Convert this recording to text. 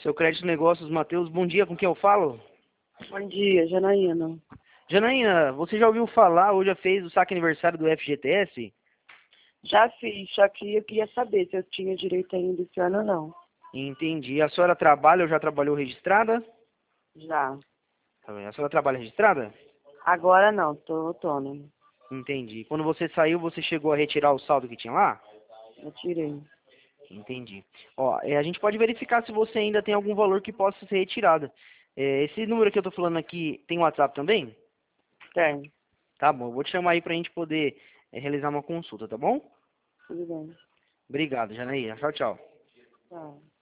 Seu Crédito Negócios, Matheus, bom dia, com quem eu falo? Bom dia, Janaína. Janaína, você já ouviu falar ou já fez o saque aniversário do FGTS? Já fiz, só que eu queria saber se eu tinha direito ainda esse ano ou não. Entendi. A senhora trabalha ou já trabalhou registrada? Já. Tá bem. A senhora trabalha registrada? Agora não, tô autônoma. Entendi. Quando você saiu, você chegou a retirar o saldo que tinha lá? Eu tirei. Entendi. Ó, a gente pode verificar se você ainda tem algum valor que possa ser retirado. Esse número que eu tô falando aqui tem WhatsApp também? Tem. Tá bom, eu vou te chamar aí pra gente poder realizar uma consulta, tá bom? Tudo bem. Obrigado, Janaína. Tchau, tchau. Tá.